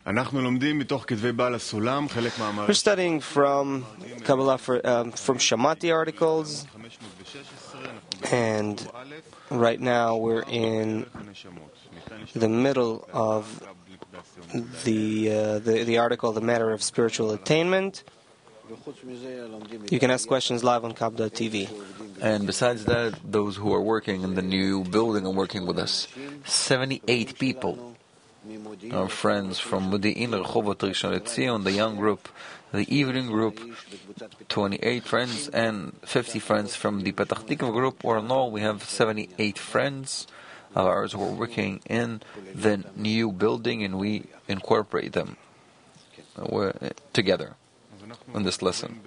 We're studying from Kabbalah from Shamati articles, and right now we're in the middle of the article, The Matter of Spiritual Attainment. You can ask questions live on Kab.tv. And besides that, those who are working in the new building and working with us, 78 people, our friends from Modi'in, Rehovot, Rishon LeZion, the young group, the evening group, 28 friends, and 50 friends from the Petach Tikva group. Or in all, we have 78 friends of ours who are working in the new building, and we incorporate them together in this lesson.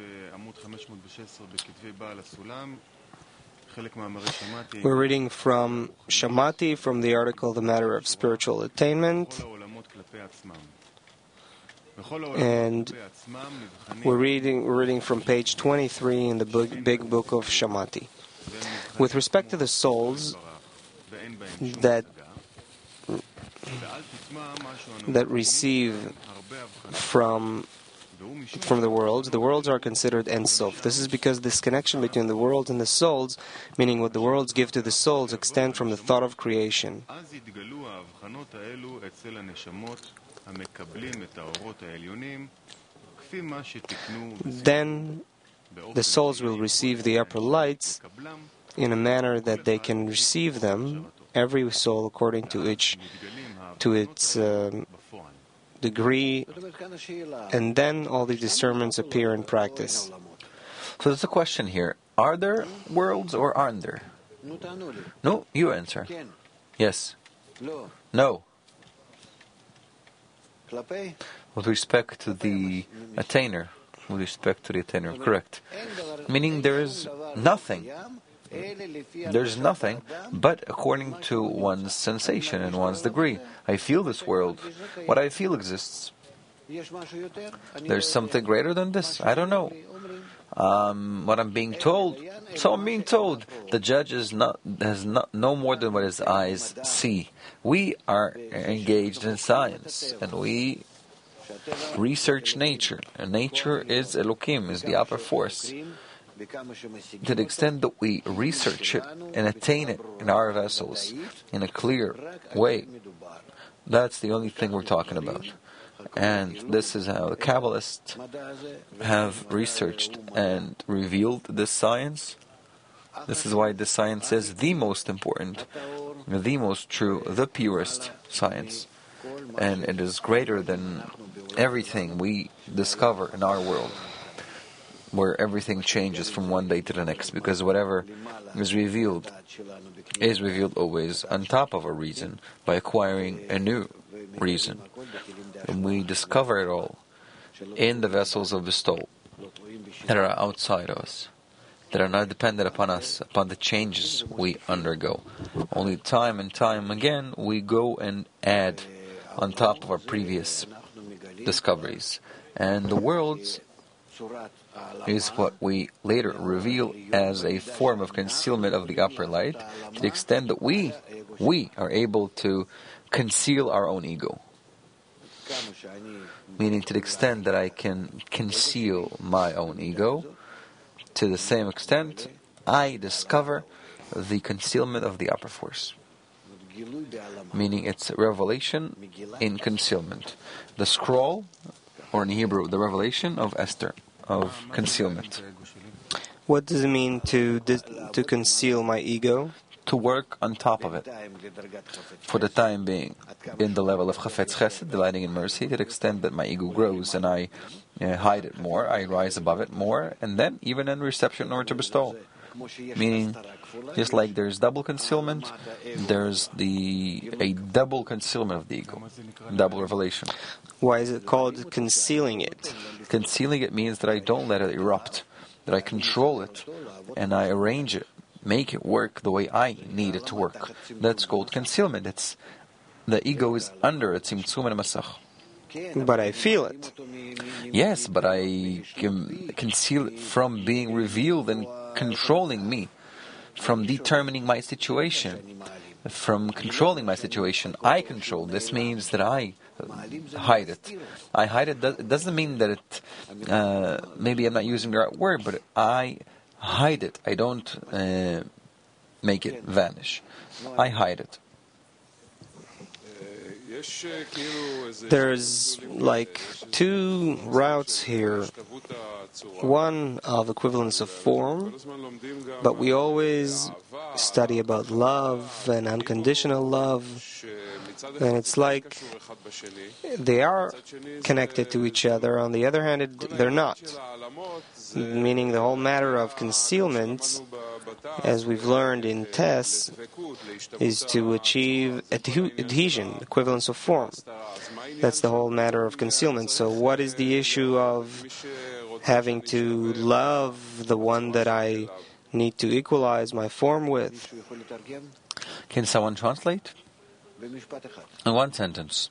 We're reading from Shamati, from the article The Matter of Spiritual Attainment, and we're reading from page 23 in the big book of Shamati. With respect to the souls that receive from the worlds are considered Ein Sof. This is because this connection between the world and the souls, meaning what the worlds give to the souls, extend from the thought of creation. Then the souls will receive the upper lights in a manner that they can receive them, every soul according to its degree, and then all the discernments appear in practice. So there's a question here. Are there worlds or aren't there? No, you answer. Yes. No. With respect to the attainer. Correct. Meaning there is nothing. There's nothing but according to one's sensation and one's degree. I feel this world. What I feel exists. There's something greater than this. I don't know. What I'm being told. So I'm being told. The judge has no more than what his eyes see. We are engaged in science, and we research nature. And nature is Elohim, is the upper force. To the extent that we research it and attain it in our vessels in a clear way, that's the only thing we're talking about. And this is how the Kabbalists have researched and revealed this science. This is why this science is the most important, the most true, the purest science. And it is greater than everything we discover in our world, where everything changes from one day to the next, because whatever is revealed always on top of a reason, by acquiring a new reason. And we discover it all in the vessels of bestowal that are outside of us, that are not dependent upon us, upon the changes we undergo. Only time and time again we go and add on top of our previous discoveries. And the worlds is what we later reveal as a form of concealment of the upper light, to the extent that we are able to conceal our own ego. Meaning to the extent that I can conceal my own ego, to the same extent I discover the concealment of the upper force. Meaning it's revelation in concealment. The scroll, or in Hebrew, the revelation of Esther, of concealment. What does it mean to conceal my ego? To work on top of it, for the time being, in the level of Chafetz Chesed, delighting in mercy, to the extent that my ego grows and I hide it more, I rise above it more, and then even in reception in order to bestow. Meaning, just like there's double concealment, there's a double concealment of the ego, double revelation. Why is it called concealing it? Concealing it means that I don't let it erupt, that I control it, and I arrange it, make it work the way I need it to work. That's called concealment. It's the ego is under it, tzimtzum and masach. But I feel it. Yes, but I can conceal it from being revealed and controlling me, from determining my situation. from controlling my situation. I control. This means that I hide it. I hide it. It doesn't mean that it, maybe I'm not using the right word, but I hide it. I don't make it vanish. I hide it. There's like two routes here. One of equivalence of form, but we always study about love and unconditional love, and it's like they are connected to each other. On the other hand, they're not. Meaning the whole matter of concealment, as we've learned in tests, is to achieve adhesion, equivalence of form. That's the whole matter of concealment. So what is the issue of having to love the one that I need to equalize my form with? Can someone translate? In one sentence.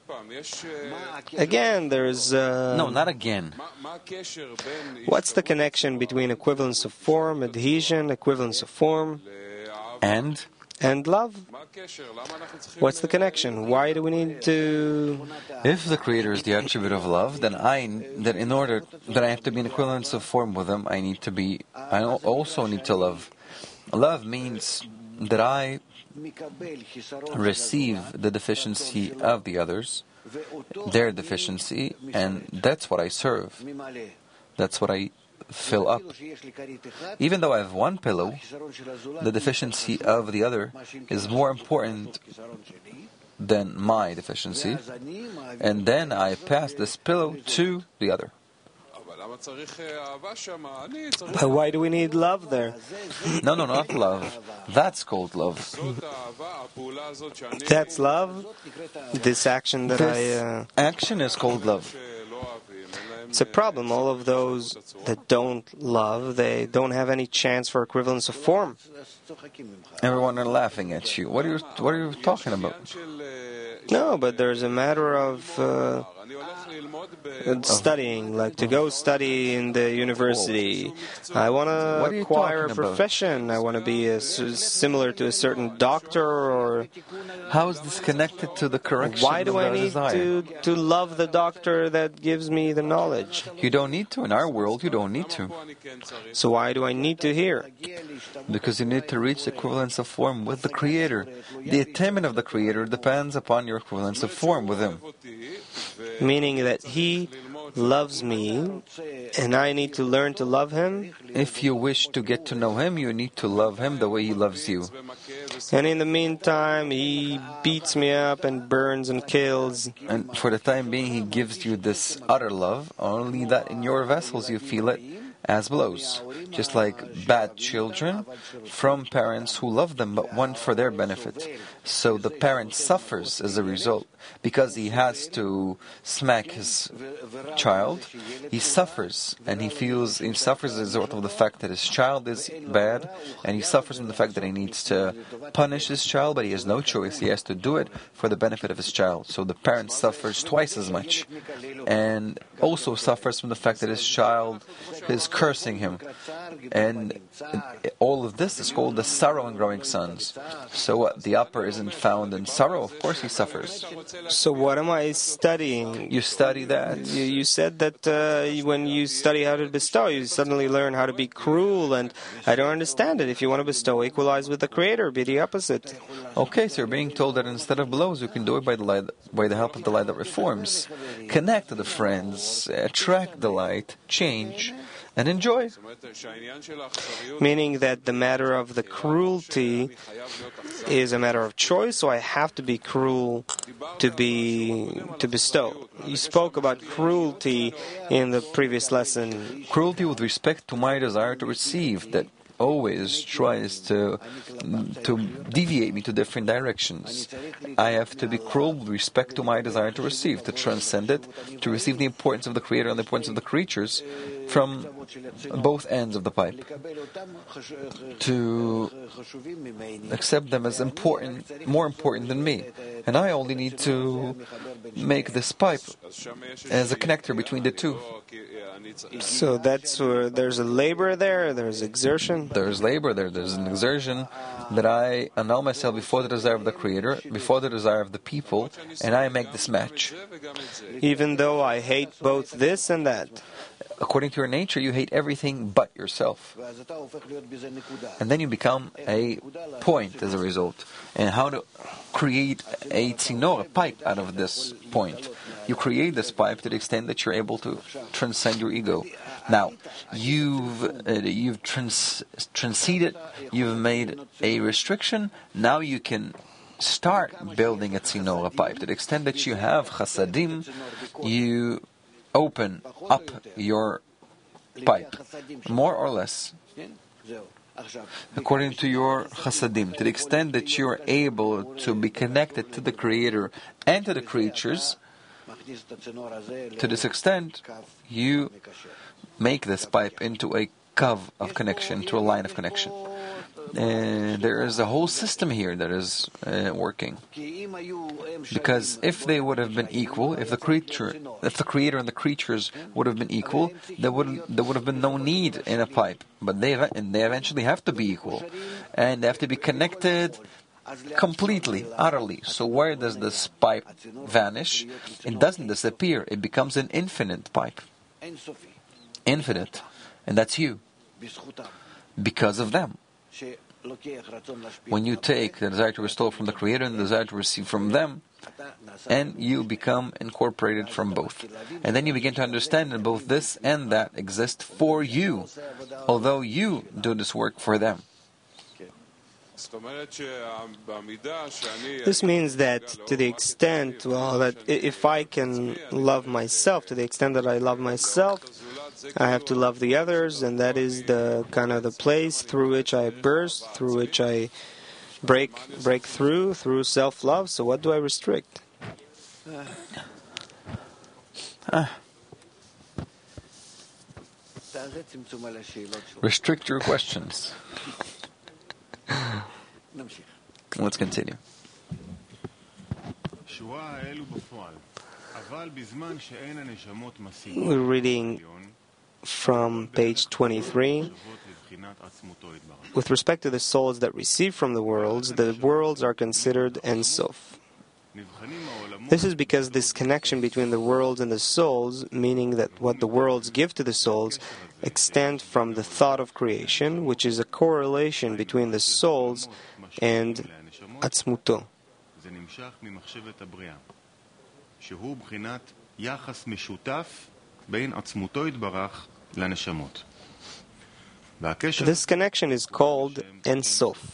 Again, there's... No, not again. What's the connection between equivalence of form, adhesion, equivalence of form, and love? What's the connection? Why do we need to... If the Creator is the attribute of love, then in order that I have to be in equivalence of form with Him, I also need to love. Love means that I receive the deficiency of the others, their deficiency, and that's what I serve. That's what I fill up. Even though I have one pillow, the deficiency of the other is more important than my deficiency, and then I pass this pillow to the other. But why do we need love there? No, not love. That's called love. That's love? This action that action is called love. It's a problem. All of those that don't love, they don't have any chance for equivalence of form. Everyone are laughing at you. What are you talking about? No, but there's a matter of studying, like to go study in the university. I want to acquire a profession. I want to be similar to a certain doctor, or... How is this connected to the correction? Why do I need to love the doctor that gives me the knowledge? You don't need to. In our world, you don't need to. So why do I need to hear? Because you need to reach the equivalence of form with the Creator. The attainment of the Creator depends upon your equivalence of form with Him. Meaning that He loves me, and I need to learn to love Him? If you wish to get to know Him, you need to love Him the way He loves you. And in the meantime, He beats me up and burns and kills. And for the time being, He gives you this utter love, only that in your vessels you feel it as blows. Just like bad children from parents who love them but want for their benefit. So the parent suffers as a result. Because he has to smack his child, he suffers, and he suffers as a result of the fact that his child is bad, and he suffers from the fact that he needs to punish his child, but he has no choice. He has to do it for the benefit of his child. So the parent suffers twice as much, and also suffers from the fact that his child is cursing him. And all of this is called the sorrow in growing sons. So what? The upper isn't found in sorrow? Of course he suffers. So what am I studying? You study that. You said that when you study how to bestow, you suddenly learn how to be cruel, and I don't understand it. If you want to bestow, equalize with the Creator, be the opposite. Okay, so you're being told that instead of blows, you can do it by the help of the light that reforms. Connect to the friends, attract the light, change, and enjoy. Meaning that the matter of the cruelty is a matter of choice, so I have to be cruel to bestow. You spoke about cruelty in the previous lesson. Cruelty with respect to my desire to receive, that always tries to deviate me to different directions. I have to be cruel with respect to my desire to receive, to transcend it, to receive the importance of the Creator and the importance of the creatures from both ends of the pipe, to accept them as more important than me. And I only need to make this pipe as a connector between the two. So that's where there's a labor there, there's exertion. There's labor there, there's an exertion that I annul myself before the desire of the Creator, before the desire of the people, and I make this match. Even though I hate both this and that. According to your nature, you hate everything but yourself. And then you become a point as a result. And how to create a tzinor, a pipe, out of this point. You create this pipe to the extent that you're able to transcend your ego. Now, you've transcended, you've made a restriction, now you can start building a tzinor, a pipe. To the extent that you have chasadim, you open up your pipe, more or less, according to your chasadim, to the extent that you are able to be connected to the Creator and to the creatures. To this extent, you make this pipe into a kav of connection, to a line of connection. There is a whole system here that is working. Because if they would have been equal, if the Creator and the creatures would have been equal, there would have been no need in a pipe. But they eventually have to be equal, and they have to be connected completely, utterly. So where does this pipe vanish? It doesn't disappear. It becomes an infinite pipe. Infinite. And that's you. Because of them. When you take the desire to restore from the Creator and the desire to receive from them, and you become incorporated from both. And then you begin to understand that both this and that exist for you, although you do this work for them. This means that to the extent, that if I can love myself, to the extent that I love myself, I have to love the others, and that is the kind of the place through which I burst, through which I break through self-love. So what do I restrict? Restrict your questions. Let's continue. We're reading from page 23. With respect to the souls that receive from the worlds are considered Ein Sof. This is because this connection between the worlds and the souls, meaning that what the worlds give to the souls, extend from the thought of creation, which is a correlation between the souls and Atzmuto. This connection is called Ein Sof.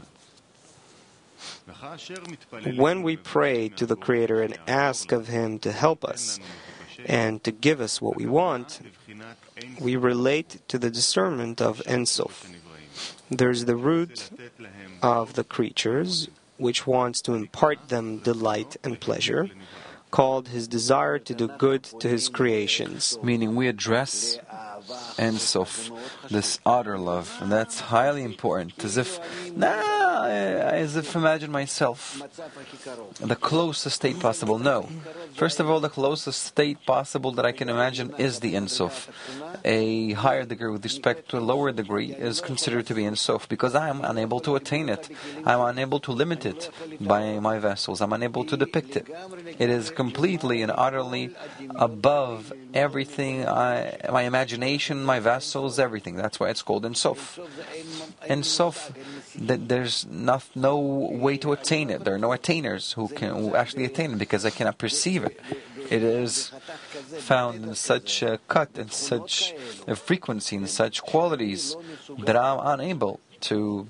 When we pray to the Creator and ask of Him to help us and to give us what we want, we relate to the discernment of Ein Sof. There's the root of the creatures, which wants to impart them delight and pleasure, called his desire to do good to his creations. Meaning we address Ein Sof, this utter love, and that's highly important. As if imagine myself the closest state possible. No. First of all, the closest state possible that I can imagine is the Ein Sof. A higher degree with respect to a lower degree is considered to be Ein Sof because I am unable to attain it. I am unable to limit it by my vessels. I'm unable to depict it. It is completely and utterly above everything, my imagination, my vessels, everything. That's why it's called Ein Sof. Ein Sof, there's no way to attain it. There are no attainers who actually attain it because I cannot perceive it. It is found in such a cut, in such a frequency, in such qualities that I'm unable to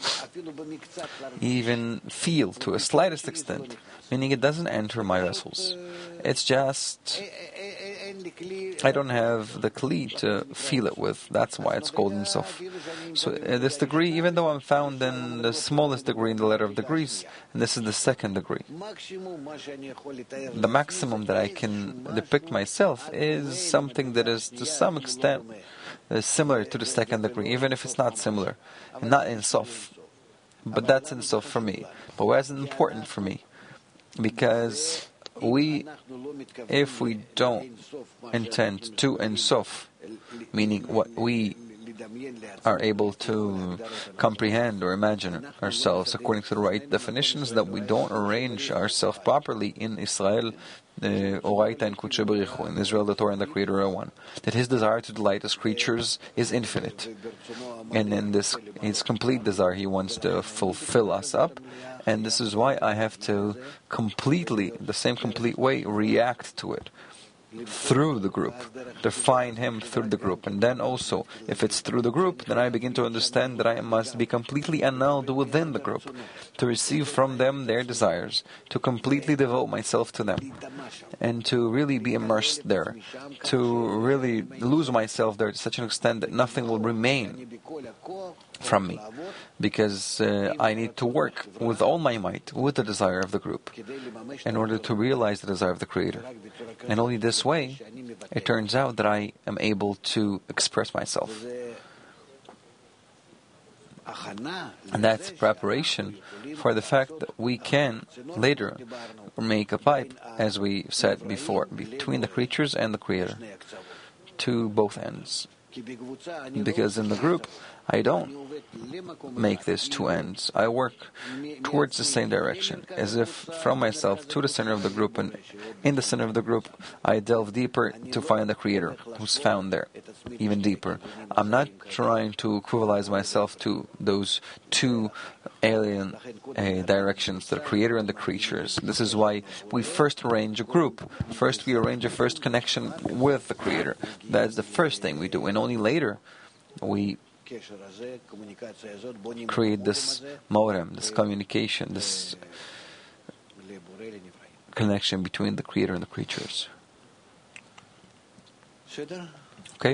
even feel to a slightest extent, meaning it doesn't enter my vessels. It's just I don't have the kli to feel it with. That's why it's called Ein Sof. So this degree, even though I'm found in the smallest degree in the letter of degrees, and this is the second degree, the maximum that I can depict myself is something that is to some extent similar to the second degree, even if it's not similar, not Ein Sof. But that's Ein Sof for me. But why is it important for me? Because if we don't intend to Ein Sof, meaning what we are able to comprehend or imagine ourselves according to the right definitions, that we don't arrange ourselves properly in Israel, Oraita and Kudshe Berichu, in Israel, the Torah and the Creator are one. That His desire to delight His creatures is infinite. And in this His complete desire, He wants to fulfill us up. And this is why I have to completely, the same complete way, react to it through the group, define Him through the group. And then also, if it's through the group, then I begin to understand that I must be completely annulled within the group, to receive from them their desires, to completely devote myself to them, and to really be immersed there, to really lose myself there to such an extent that nothing will remain from me, because I need to work with all my might with the desire of the group in order to realize the desire of the Creator. And only this way it turns out that I am able to express myself. And that's preparation for the fact that we can later make a pipe, as we said before, between the creatures and the Creator, to both ends. Because in the group, I don't make this two ends. I work towards the same direction, as if from myself to the center of the group, and in the center of the group, I delve deeper to find the Creator, who's found there, even deeper. I'm not trying to equivalize myself to those two alien directions, the Creator and the creatures. This is why we first arrange a group. First we arrange a first connection with the Creator. That's the first thing we do, and only later we create this modem, this communication, this connection between the Creator and the creatures. Okay?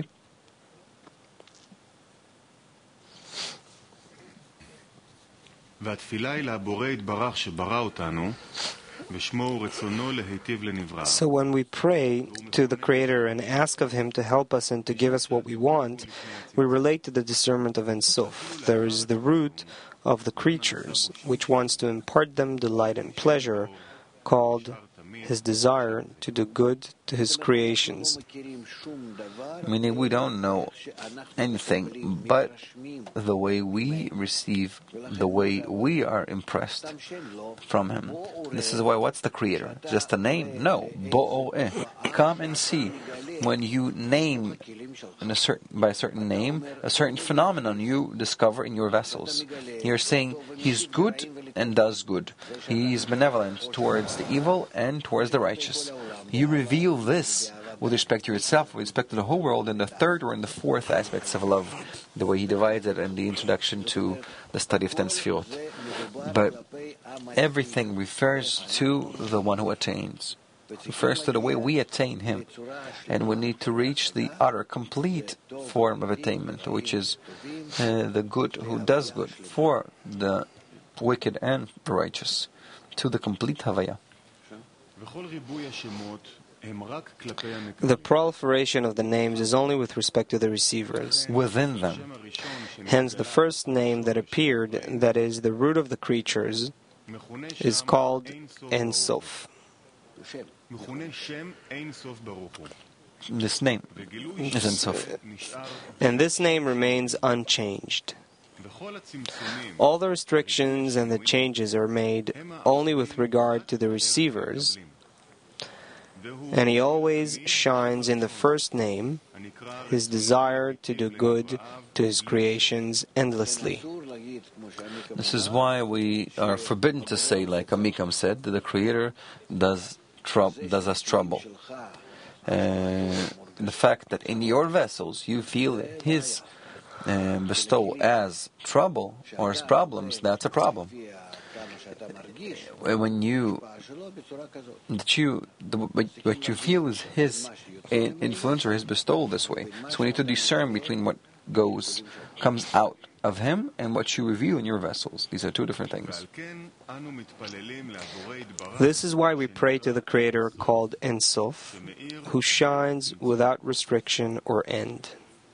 והתפילה היא לבורא יתברך שברא אותנו, ושמו ורצונו להיטיב לנברא. So when we pray to the Creator and ask of Him to help us and to give us what we want, we relate to the discernment of Ein Sof. There is the root of the creatures, which wants to impart them delight and pleasure, called His desire to do good to His creations. Meaning we don't know anything but the way we receive, the way we are impressed from Him. This is why, what's the Creator? Just a name? No. Bo'o'eh. Come and see. When you name by a certain name, a certain phenomenon you discover in your vessels. You're saying He's good and does good. He is benevolent towards the evil and towards the righteous. You reveal this with respect to yourself, with respect to the whole world, in the third or in the fourth aspects of love, the way He divides it in the introduction to the study of Ten Sefirot. But everything refers to the one who attains. Refers to the way we attain Him. And we need to reach the utter, complete form of attainment, which is the good who does good for the wicked and the righteous, to the complete Havaya. The proliferation of the names is only with respect to the receivers. Within them. Hence, the first name that appeared, that is, the root of the creatures, is called Ein Sof. This name is Ein Sof. And this name remains unchanged. All the restrictions and the changes are made only with regard to the receivers, and He always shines in the first name, His desire to do good to His creations endlessly. This is why we are forbidden to say, like Amikam said, that the Creator does us trouble. The fact that in your vessels you feel His bestowal as trouble or as problems, that's a problem. When what you feel is His influence or His bestowal this way. So we need to discern between what comes out of Him and what you reveal in your vessels. These are two different things. This is why we pray to the Creator called Ein Sof, who shines without restriction or end.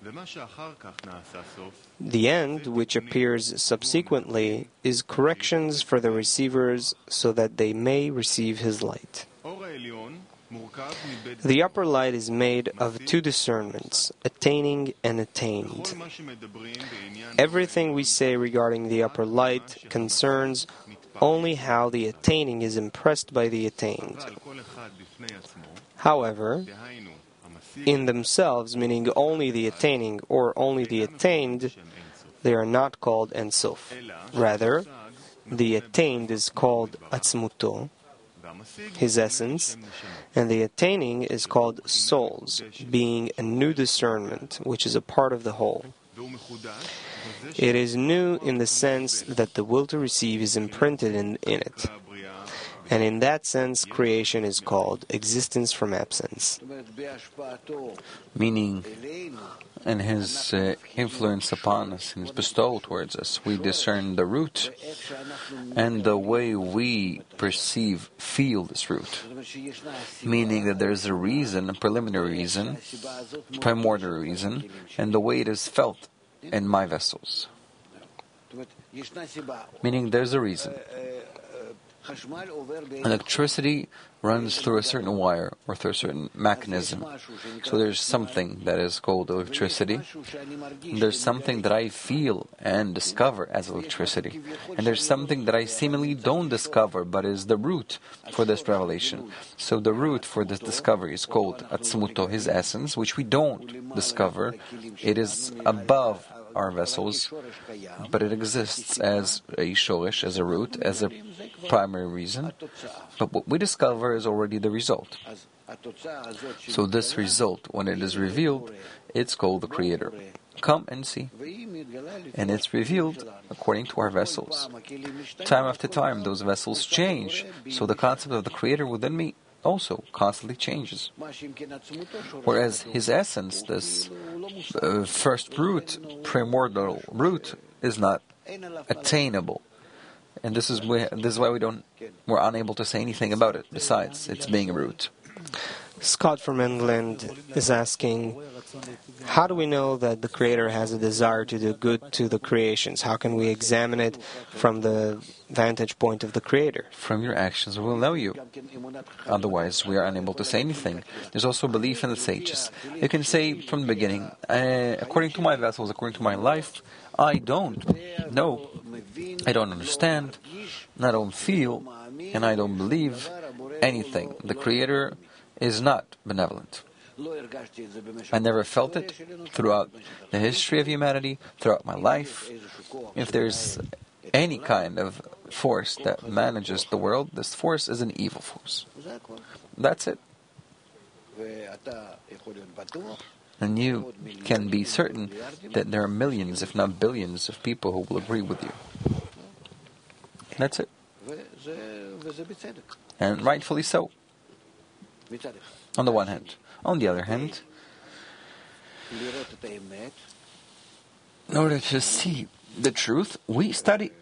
The end, which appears subsequently, is corrections for the receivers so that they may receive His light. The upper light is made of two discernments, attaining and attained. Everything we say regarding the upper light concerns only how the attaining is impressed by the attained. However, in themselves, meaning only the attaining or only the attained, they are not called Ein Sof. Rather, the attained is called Atzmuto, his essence, and the attaining is called souls, being a new discernment, which is a part of the whole. It is new in the sense that the will to receive is imprinted in it. And in that sense, creation is called existence from absence. Meaning, in his influence upon us, in his bestowal towards us, we discern the root and the way we feel this root. Meaning that there is a reason, a preliminary reason, primordial reason, and the way it is felt in my vessels. Meaning there's a reason. Electricity runs through a certain wire or through a certain mechanism. So there's something that is called electricity. And there's something that I feel and discover as electricity. And there's something that I seemingly don't discover but is the root for this revelation. So the root for this discovery is called Atzmuto, his essence, which we don't discover. It is above our vessels, but it exists as a shoresh, as a root, as a primary reason. But what we discover is already the result. So this result, when it is revealed, it's called the Creator. Come and see. And it's revealed according to our vessels. Time after time, those vessels change. So the concept of the Creator within me also constantly changes. Whereas his essence, this first root, primordial root, is not attainable. And this is why we're unable to say anything about it, besides its being a root. Scott from England is asking, how do we know that the Creator has a desire to do good to the creations? How can we examine it from the vantage point of the Creator? From your actions we will know you. Otherwise, we are unable to say anything. There's also belief in the sages. You can say from the beginning, according to my vessels, according to my life, I don't know, I don't understand, and I don't feel, and I don't believe anything. The Creator is not benevolent. I never felt it throughout the history of humanity, throughout my life. If there's any kind of force that manages the world, this force is an evil force. That's it. And you can be certain that there are millions, if not billions, of people who will agree with you. That's it. And rightfully so. On the one hand. On the other hand, in order to see the truth, we study.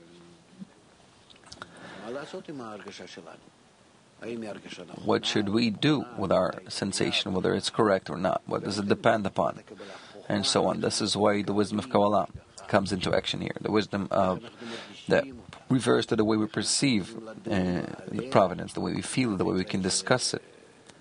What should we do with our sensation, whether it's correct or not? What does it depend upon? And so on. This is why the wisdom of Kabbalah comes into action here. The wisdom that refers to the way we perceive the providence, the way we feel it, the way we can discuss it,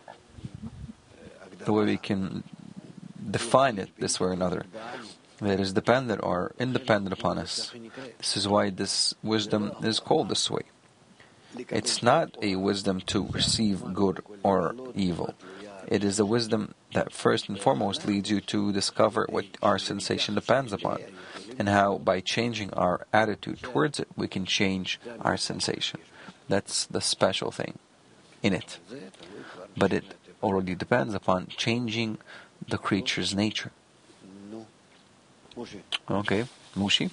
the way we can define it this way or another. That is dependent or independent upon us. This is why this wisdom is called this way. It's not a wisdom to receive good or evil. It is a wisdom that first and foremost leads you to discover what our sensation depends upon, and how by changing our attitude towards it, we can change our sensation. That's the special thing in it. But it already depends upon changing the creature's nature. Okay, Mushi?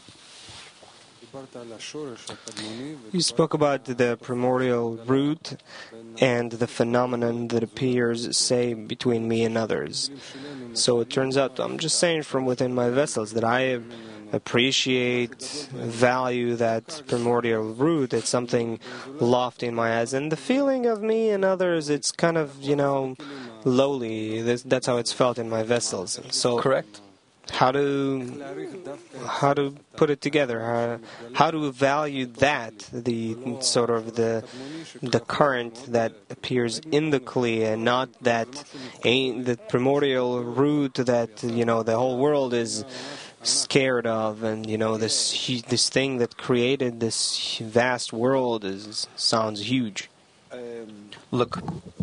You spoke about the primordial root and the phenomenon that appears, say, between me and others. So it turns out, I'm just saying from within my vessels, that I appreciate, value that primordial root. It's something lofty in my eyes. And the feeling of me and others, it's kind of, lowly. That's how it's felt in my vessels. So correct. how to put it together, how to value that, the sort of the current that appears in the Kli, and not that the primordial root that the whole world is scared of, and this thing that created this vast world sounds huge. Look,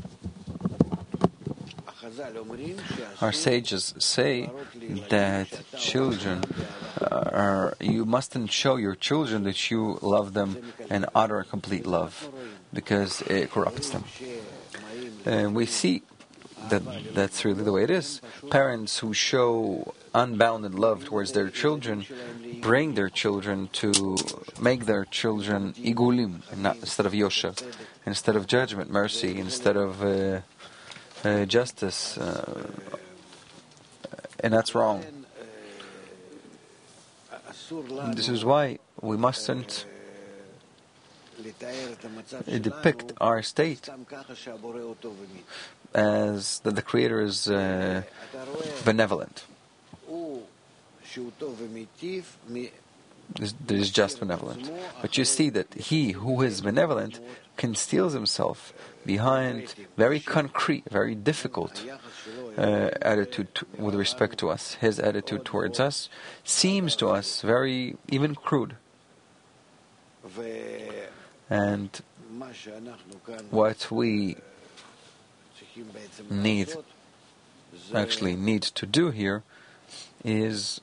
our sages say that children you mustn't show your children that you love them and utter complete love, because it corrupts them. And we see that that's really the way it is. Parents who show unbounded love towards their children bring their children to make their children igulim, instead of yosha, instead of judgment, mercy, instead of justice, and that's wrong. This is why we mustn't depict our state as that the Creator is benevolent. There is just benevolent. But you see that he who is benevolent conceals himself behind very concrete, very difficult attitude with respect to us. His attitude towards us seems to us very even crude. And what we need to do here is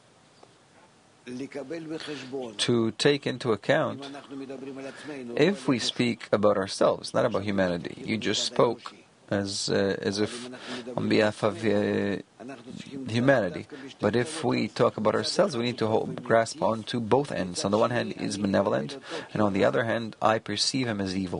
to take into account, if we speak about ourselves, not about humanity. You just spoke as if on behalf of humanity. But if we talk about ourselves, we need to grasp onto both ends. On the one hand, he's benevolent, and on the other hand, I perceive him as evil.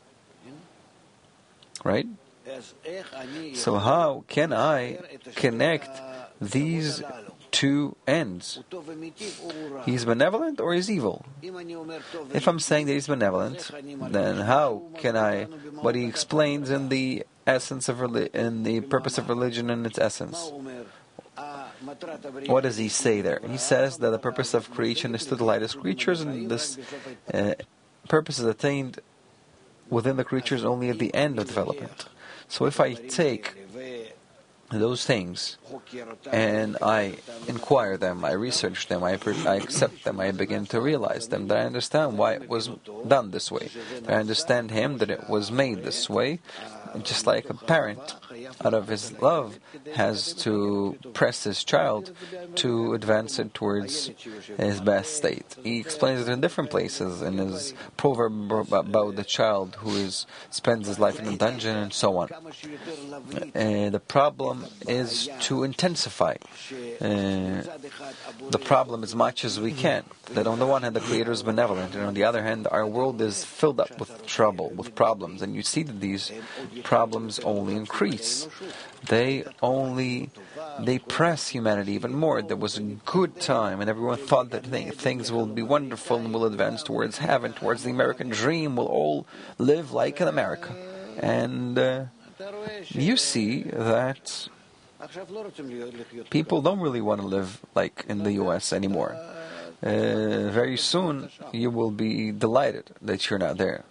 Right? So how can I connect these two ends? He's benevolent or he's evil? If I'm saying that he's benevolent, then how can I, what he explains in the essence of in the purpose of religion and its essence, what does he say there? He says that the purpose of creation is to delight his creatures, and this purpose is attained within the creatures only at the end of development. So if I take those things and I inquire them, I research them, I accept them, I begin to realize them, that I understand why it was done this way, that I understand him, that it was made this way. Just like a parent, out of his love, has to press his child to advance it towards his best state. He explains it in different places in his proverb about the child who spends his life in a dungeon and so on. The problem is to intensify the problem as much as we can. That on the one hand the Creator is benevolent, and on the other hand our world is filled up with trouble, with problems, and you see that these problems only increase. They press humanity even more. There was a good time, and everyone thought that things will be wonderful and will advance towards heaven, towards the American dream. We'll all live like in America. And you see that people don't really want to live like in the U.S. anymore. Very soon you will be delighted that you're not there.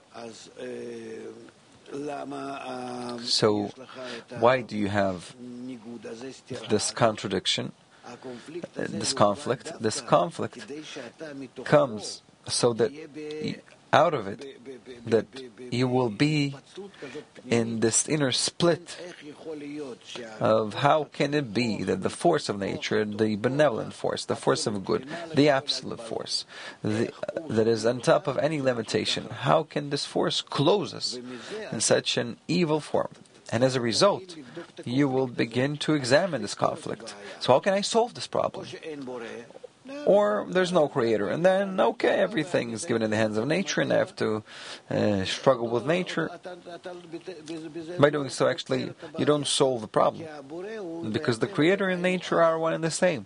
So why do you have this contradiction, this conflict? This conflict comes so that out of it, that you will be in this inner split of how can it be that the force of nature, the benevolent force, the force of good, the absolute force, that is on top of any limitation, how can this force close us in such an evil form? And as a result, you will begin to examine this conflict. So how can I solve this problem? Or there's no Creator, and then, okay, everything is given in the hands of nature, and I have to struggle with nature. By doing so, actually, you don't solve the problem, because the Creator and nature are one and the same.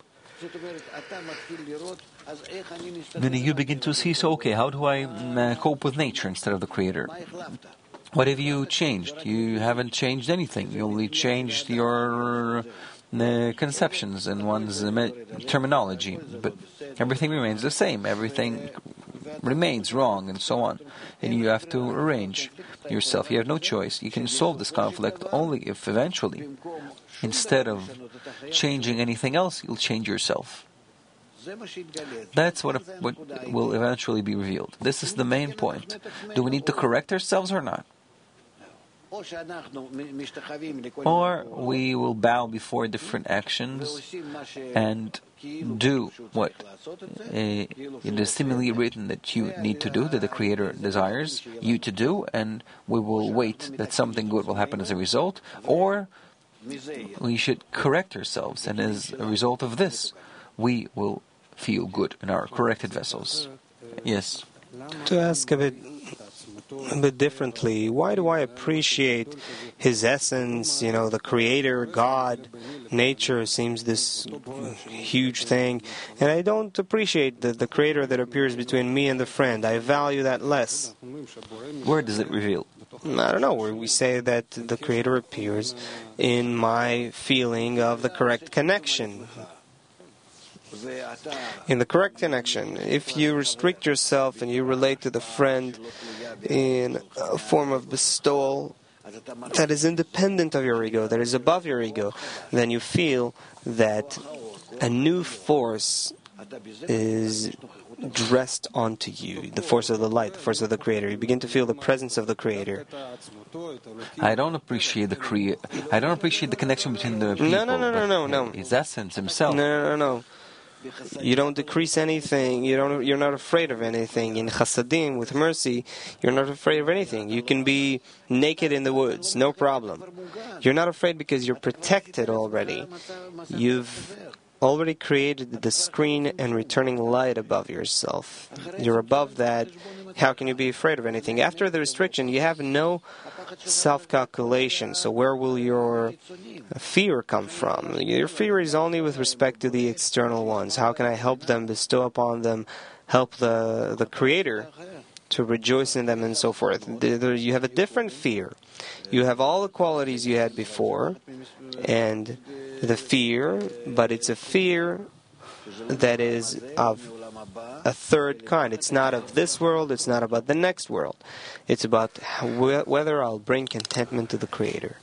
Then you begin to see, so okay, how do I cope with nature instead of the Creator? What have you changed? You haven't changed anything. You only changed your conceptions and one's terminology, but everything remains the same. Everything remains wrong, and so on. And you have to arrange yourself. You have no choice. You can solve this conflict only if eventually, instead of changing anything else, you'll change yourself. That's what will eventually be revealed. This is the main point. Do we need to correct ourselves or not? Or we will bow before different actions and do what it is seemingly written that you need to do, that the Creator desires you to do, and we will wait that something good will happen as a result, or we should correct ourselves, and as a result of this, we will feel good in our corrected vessels. Yes? To ask a bit differently, why do I appreciate His essence, the Creator, God, nature seems this huge thing, and I don't appreciate the Creator that appears between me and the friend. I value that less. Where does it reveal? I don't know, where we say that the Creator appears in my feeling of the correct connection. In the correct connection, if you restrict yourself and you relate to the friend in a form of bestowal that is independent of your ego, that is above your ego, then you feel that a new force is dressed onto you, the force of the light, the force of the Creator. You begin to feel the presence of the Creator. I don't appreciate the connection between the people. No. His essence, Himself. No. You don't decrease anything. You're not afraid of anything. In Chasadim, with mercy, you're not afraid of anything. You can be naked in the woods, no problem. You're not afraid because you're protected already. You've already created the screen and returning light above yourself. You're above that. How can you be afraid of anything? After the restriction, you have no self-calculation. So where will your fear come from? Your fear is only with respect to the external ones. How can I help them, bestow upon them, help the Creator to rejoice in them and so forth? You have a different fear. You have all the qualities you had before, and the fear, but it's a fear that is of a third kind. It's not of this world, it's not about the next world. It's about whether I'll bring contentment to the Creator.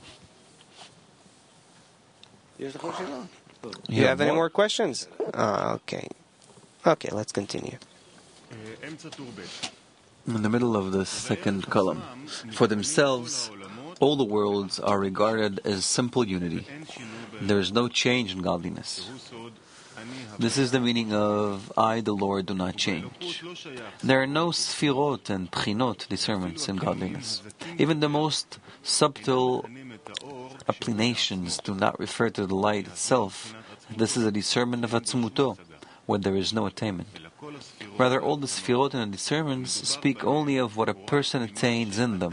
You have any more questions? Okay, let's continue. In the middle of the second column, for themselves, all the worlds are regarded as simple unity. There is no change in godliness. This is the meaning of I, the Lord, do not change. There are no sfirot and pchinot, discernments in godliness. Even the most subtle applinations do not refer to the light itself. This is a discernment of atzmuto, where there is no attainment. Rather, all the sfirot and the discernments speak only of what a person attains in them.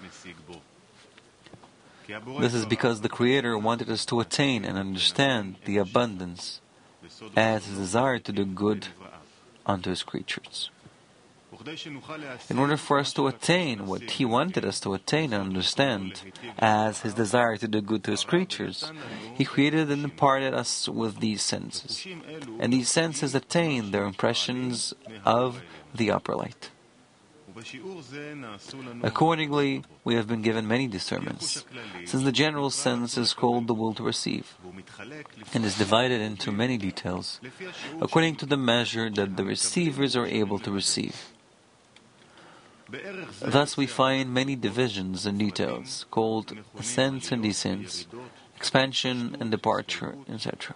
This is because the Creator wanted us to attain and understand the abundance as His desire to do good unto His creatures. In order for us to attain what He wanted us to attain and understand as His desire to do good to His creatures, He created and imparted us with these senses. And these senses attain their impressions of the upper light. Accordingly, we have been given many discernments, since the general sense is called the will to receive, and is divided into many details, according to the measure that the receivers are able to receive. Thus we find many divisions and details, called ascents and descents, expansion and departure, etc.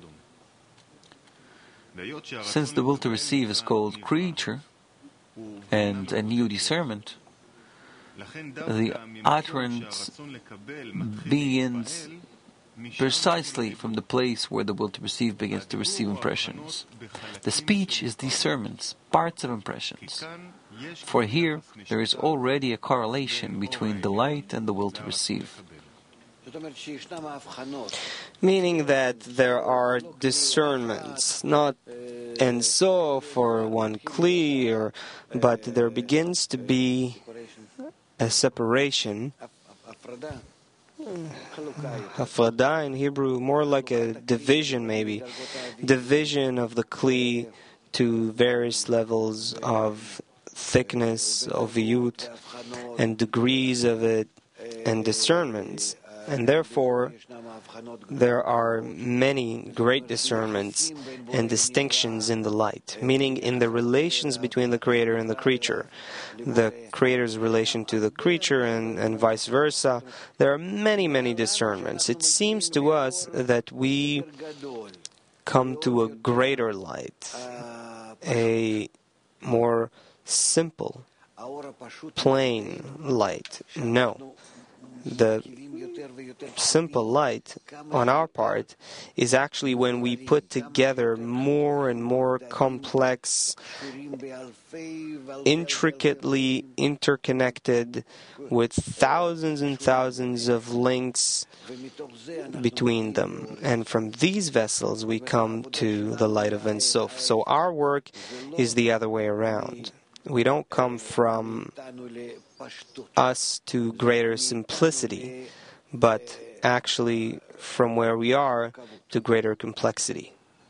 Since the will to receive is called creature, and a new discernment, the utterance begins precisely from the place where the will to receive begins to receive impressions. The speech is discernments, parts of impressions. For here, there is already a correlation between the light and the will to receive. Meaning that there are discernments, not and so for one clear, but there begins to be a separation Hafrada in Hebrew, more like a division maybe. Division of the Kli to various levels of thickness, of yut, and degrees of it, and discernments. And therefore, there are many great discernments and distinctions in the light, meaning in the relations between the Creator and the creature, the Creator's relation to the creature, and vice versa. There are many, many discernments. It seems to us that we come to a greater light, a more simple, plain light. No. The simple light on our part is actually when we put together more and more complex, intricately interconnected, with thousands and thousands of links between them. And from these vessels we come to the light of Ein Sof. So our work is the other way around. We don't come from us to greater simplicity, but actually from where we are to greater complexity.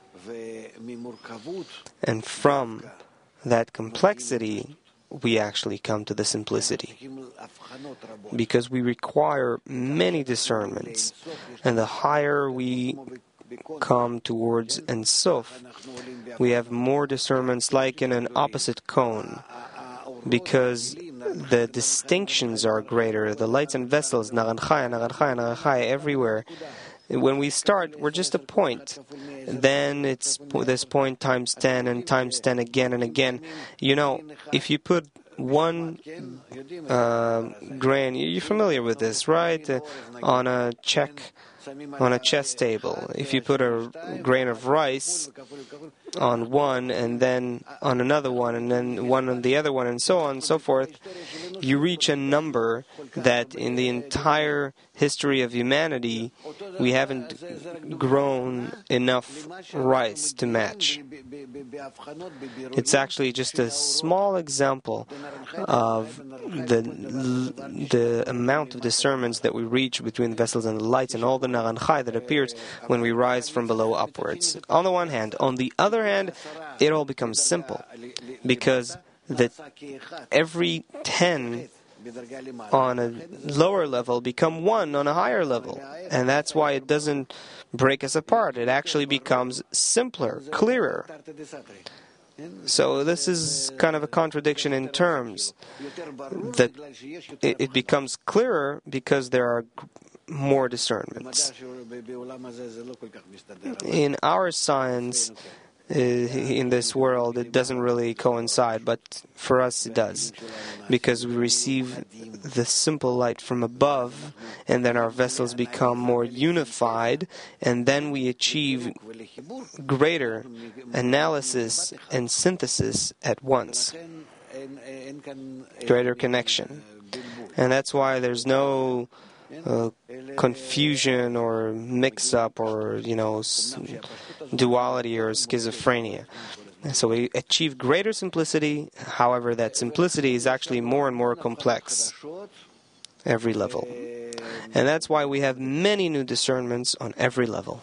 And from that complexity, we actually come to the simplicity. Because we require many discernments, and the higher we come towards Ein Sof, we have more discernments like in an opposite cone, because the distinctions are greater. The lights and vessels, Naran Chaya, Naran Chaya, Naran Chaya, everywhere. When we start, we're just a point. Then it's this point times 10 and times 10 again and again. You know, if you put one grain, you're familiar with this, right? On a chess table. If you put a grain of rice on one and then on another one and then one on the other one and so on and so forth, you reach a number that in the entire history of humanity we haven't grown enough rice to match. It's actually just a small example of the amount of discernments that we reach between the vessels and the lights and all the Naran Chai that appears when we rise from below upwards. On the one hand. On the other hand, it all becomes simple, because every 10 on a lower level become 1 on a higher level, and that's why it doesn't break us apart. It actually becomes simpler, clearer. So this is kind of a contradiction in terms, that it becomes clearer because there are more discernments. In our science, in this world, it doesn't really coincide, but for us it does, because we receive the simple light from above, and then our vessels become more unified, and then we achieve greater analysis and synthesis at once, greater connection. And that's why there's no confusion or mix-up or, duality or schizophrenia. So we achieve greater simplicity, however, that simplicity is actually more and more complex every level. And that's why we have many new discernments on every level.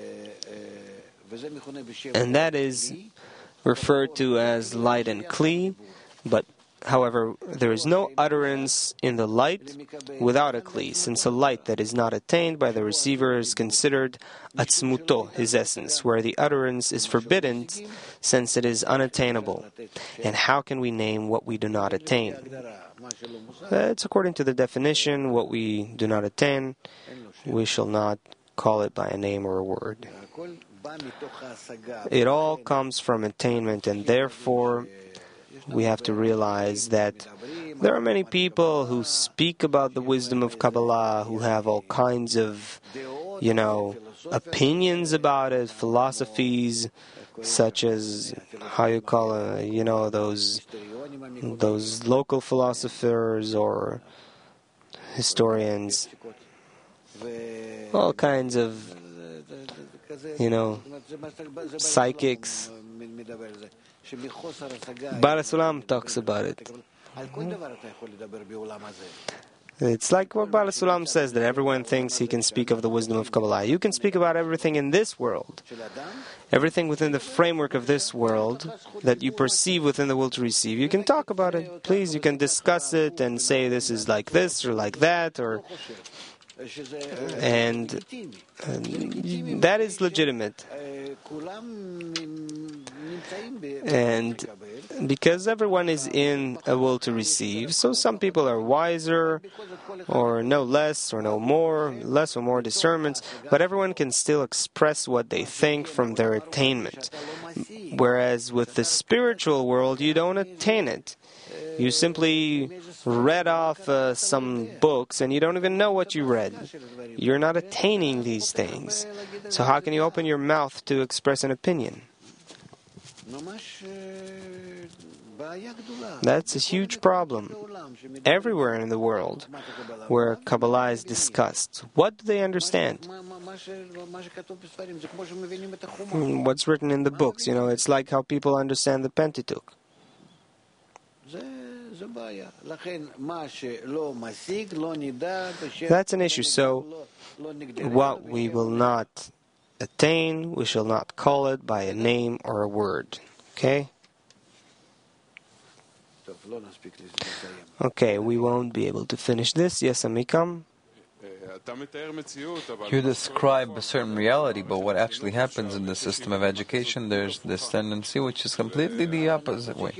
And that is referred to as light and kli, but however, there is no utterance in the light without a kli, since a light that is not attained by the receiver is considered atzmuto, his essence, where the utterance is forbidden, since it is unattainable. And how can we name what we do not attain? It's according to the definition, what we do not attain, we shall not call it by a name or a word. It all comes from attainment, and therefore we have to realize that there are many people who speak about the wisdom of Kabbalah, who have all kinds of, opinions about it, philosophies, such as, how you call it, those local philosophers or historians, all kinds of, psychics. Baal HaSulam talks about it. It's like what Baal Sulam says, that everyone thinks he can speak of the wisdom of Kabbalah. You can speak about everything in this world, everything within the framework of this world that you perceive within the will to receive. You can talk about it. Please, you can discuss it and say this is like this or like that, and that is legitimate. And because everyone is in a will to receive, so some people are wiser or know less or know more, less or more discernments, but everyone can still express what they think from their attainment. Whereas with the spiritual world, you don't attain it. You simply read off some books and you don't even know what you read. You're not attaining these things. So how can you open your mouth to express an opinion? That's a huge problem. Everywhere in the world where Kabbalah is discussed, what do they understand? What's written in the books, it's like how people understand the Pentateuch. That's an issue. So, what we will not attain, we shall not call it by a name or a word. Okay? Okay, we won't be able to finish this. Yes, Amikam? You describe a certain reality, but what actually happens in the system of education, there's this tendency which is completely the opposite way.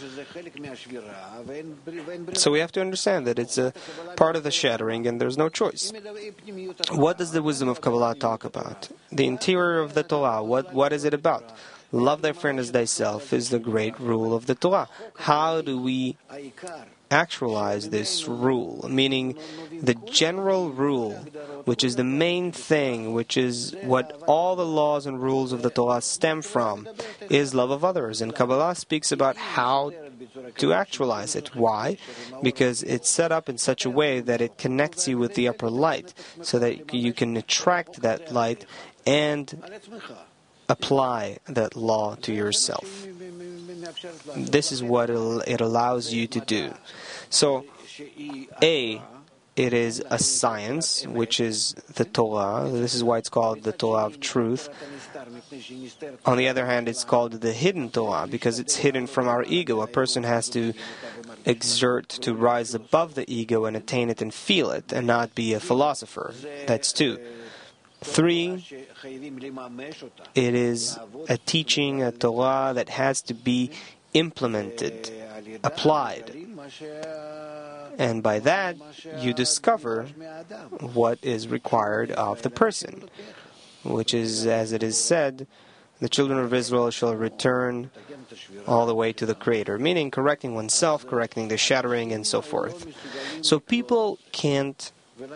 So we have to understand that it's a part of the shattering and there's no choice. What does the wisdom of Kabbalah talk about? The interior of the Torah, what is it about? Love thy friend as thyself is the great rule of the Torah. How do we actualize this rule? Meaning the general rule, which is the main thing, which is what all the laws and rules of the Torah stem from, is love of others. And Kabbalah speaks about how to actualize it. Why? Because it's set up in such a way that it connects you with the upper light, so that you can attract that light and apply that law to yourself. This is what it allows you to do. So, it is a science, which is the Torah. This is why it's called the Torah of truth. On the other hand, it's called the hidden Torah, because it's hidden from our ego. A person has to exert to rise above the ego and attain it and feel it, and not be a philosopher. That's 2. 3, it is a teaching, a Torah that has to be implemented, applied. And by that, you discover what is required of the person, which is, as it is said, the children of Israel shall return all the way to the Creator, meaning correcting oneself, correcting the shattering, and so forth. So people can't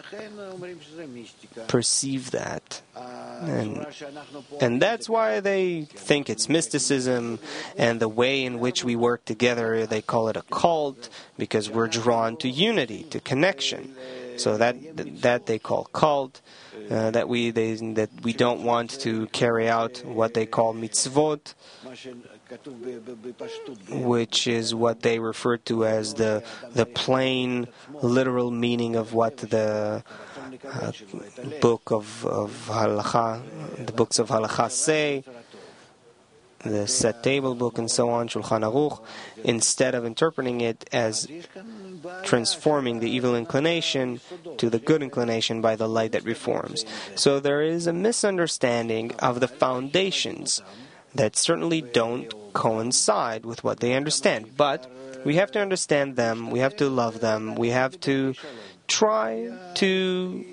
perceive that. And that's why they think it's mysticism, and the way in which we work together, they call it a cult, because we're drawn to unity, to connection. So that they call cult, that we don't want to carry out what they call mitzvot, which is what they refer to as the plain, literal meaning of what the book of Halakha, the books of Halakha say, the set table book and so on, Shulchan Aruch, instead of interpreting it as transforming the evil inclination to the good inclination by the light that reforms. So there is a misunderstanding of the foundations that certainly don't coincide with what they understand. But we have to understand them, we have to love them, we have to try to,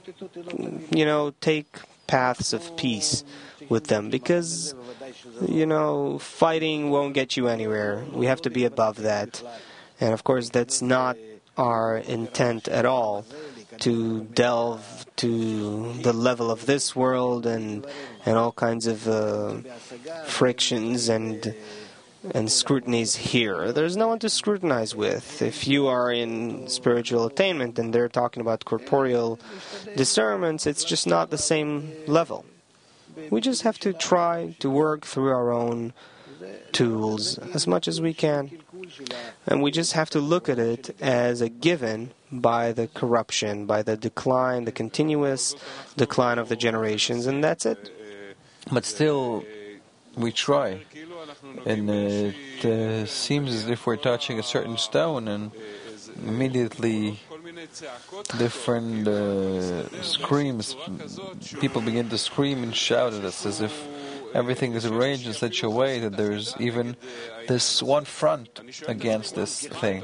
take paths of peace with them, because, fighting won't get you anywhere. We have to be above that. And of course, that's not our intent at all, to delve to the level of this world and all kinds of frictions and scrutinies here. There's no one to scrutinize with. If you are in spiritual attainment and they're talking about corporeal discernments, it's just not the same level. We just have to try to work through our own tools as much as we can. And we just have to look at it as a given by the corruption, by the decline, the continuous decline of the generations, and that's it. But still, we try. And it seems as if we're touching a certain stone, and immediately different screams, people begin to scream and shout at us as if everything is arranged in such a way that there's even this one front against this thing.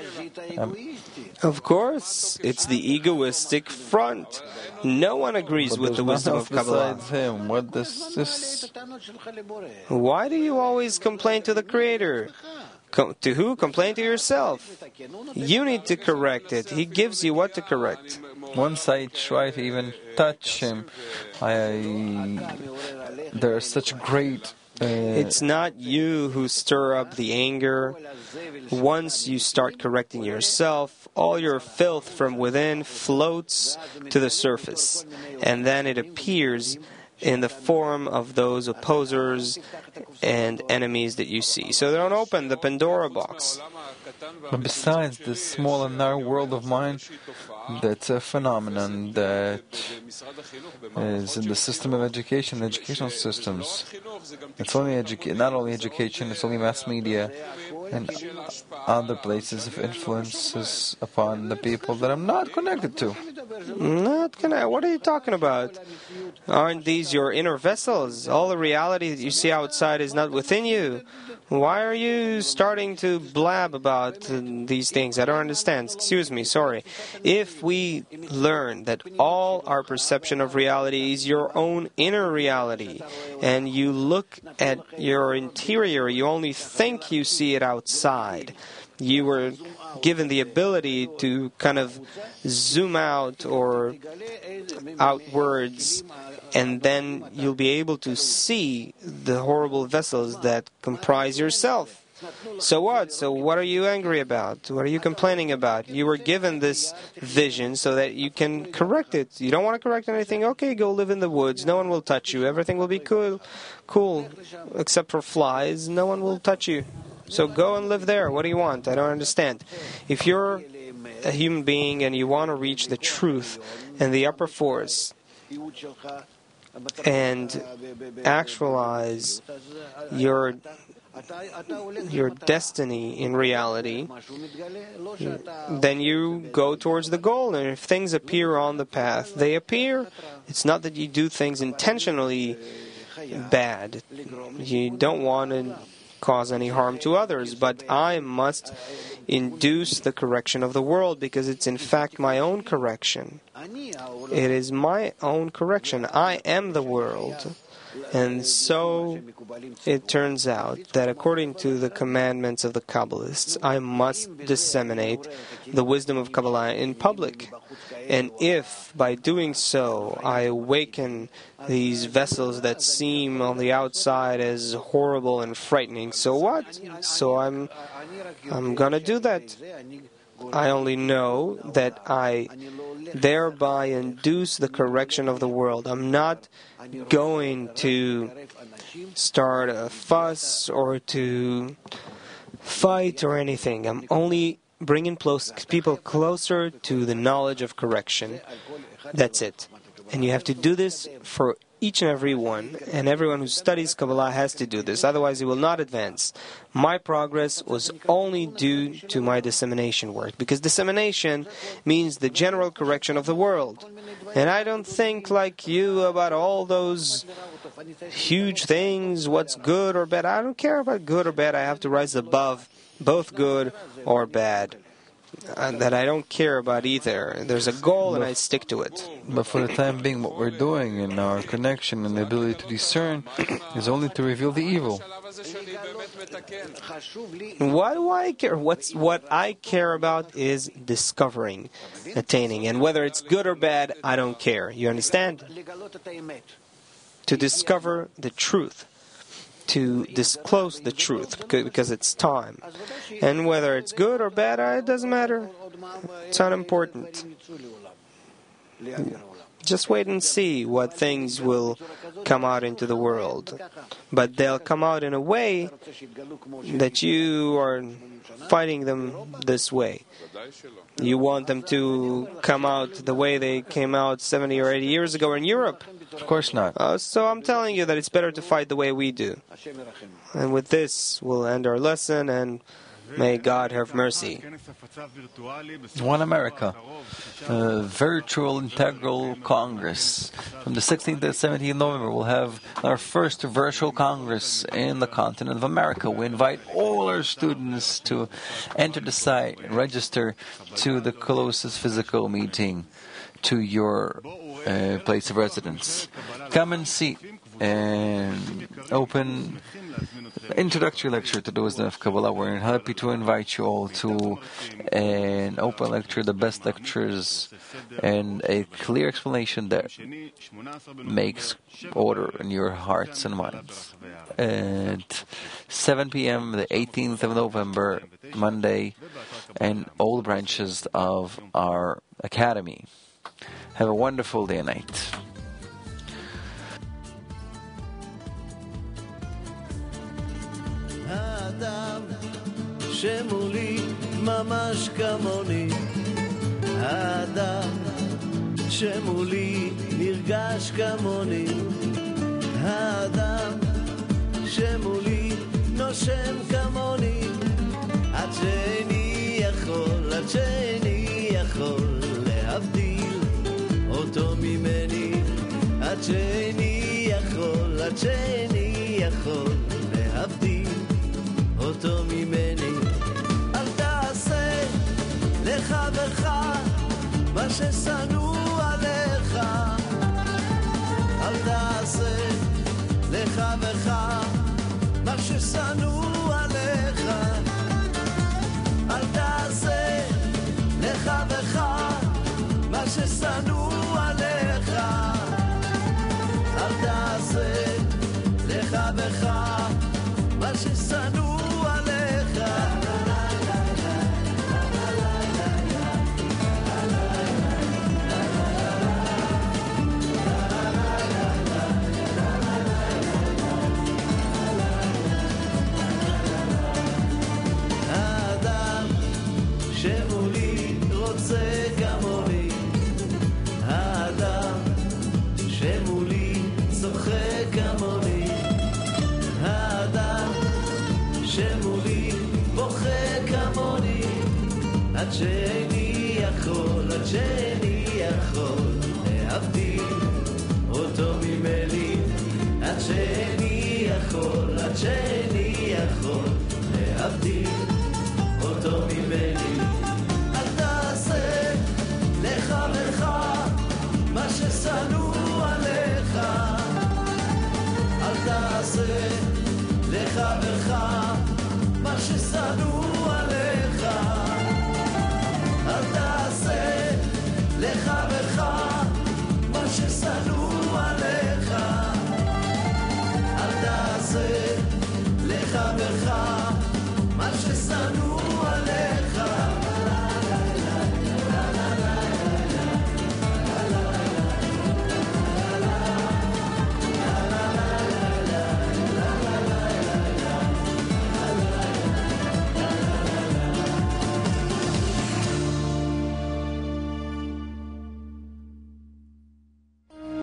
Of course, it's the egoistic front. No one agrees with the wisdom of Kabbalah. Besides him, what this? Why do you always complain to the Creator? To who? Complain to yourself. You need to correct it. He gives you what to correct. Once I try to even touch him, there are such great. It's not you who stir up the anger. Once you start correcting yourself, all your filth from within floats to the surface, and then it appears in the form of those opposers and enemies that you see. So don't open the Pandora box. But besides this small and narrow world of mine, that's a phenomenon that is in the system of education, educational systems. It's only not only education, it's only mass media and other places of influences upon the people that I'm not connected to. What are you talking about? Aren't these your inner vessels? All the reality that you see outside is not within you. Why are you starting to blab about these things? I don't understand. Excuse me, sorry. If we learn that all our perception of reality is your own inner reality, and you look at your interior, you only think you see it outside. You were given the ability to kind of zoom out or outwards, and then you'll be able to see the horrible vessels that comprise yourself. So what? So what are you angry about? What are you complaining about? You were given this vision so that you can correct it. You don't want to correct anything? Okay, go live in the woods. No one will touch you. Everything will be cool, except for flies. No one will touch you. So go and live there. What do you want? I don't understand. If you're a human being and you want to reach the truth and the upper force and actualize your destiny in reality, then you go towards the goal. And if things appear on the path, they appear. It's not that you do things intentionally bad. You don't want to cause any harm to others, but I must induce the correction of the world because it's in fact my own correction. It is my own correction. I am the world. And so it turns out that according to the commandments of the Kabbalists, I must disseminate the wisdom of Kabbalah in public. And if by doing so I awaken these vessels that seem on the outside as horrible and frightening, so what? So I'm going to do that. I only know that I thereby induce the correction of the world. I'm not going to start a fuss or to fight or anything. I'm only bringing people closer to the knowledge of correction. That's it. And you have to do this for each and every one, and everyone who studies Kabbalah has to do this, otherwise he will not advance. My progress was only due to my dissemination work, because dissemination means the general correction of the world. And I don't think like you about all those huge things, what's good or bad. I don't care about good or bad. I have to rise above both good or bad. That I don't care about either. There's a goal and I stick to it. But for the time being, what we're doing in our connection and the ability to discern is only to reveal the evil. Why do I care? What I care about is discovering, attaining. And whether it's good or bad, I don't care. You understand? To discover the truth. To disclose the truth, because it's time. And whether it's good or bad, it doesn't matter. It's unimportant. Just wait and see what things will come out into the world. But they'll come out in a way that you are fighting them this way. You want them to come out the way they came out 70 or 80 years ago in Europe. Of course not. So I'm telling you that it's better to fight the way we do. And with this, we'll end our lesson, and may God have mercy. One America, a virtual integral Congress. From the 16th to 17th November, we'll have our first virtual Congress in the continent of America. We invite all our students to enter the site and register to the closest physical meeting to your place of residence. Come and see an open introductory lecture to those of Kabbalah. We're happy to invite you all to an open lecture, the best lectures, and a clear explanation that makes order in your hearts and minds. At 7 p.m., the 18th of November, Monday, and all branches of our academy. Have a wonderful day and night. האדם שמולי ממש כמוני, האדם שמולי נרגש כמוני, האדם שמולי נושם כמוני, עד שאני יכול להבדיל אותו ממני, עד שאני יכול להבדיל אותו ממני. אל תעשה לחברך מה ששנוא עליך, אל תעשה לחברך מה ששנוא עליך, אל תעשה לחברך מה ששנוא עליך, אל תעשה לחברך מה ששנוא שמולי רוצה כמוני, האדם שמולי צוחק כמוני, האדם שמולי בוכה כמוני, עד שאני יכול להבדיל אותו ממני, עד שאני יכול להבדיל אותו ממני. אל תעשה לחברך מה ששנוא עליך, אל תעשה לחברך מה ששנוא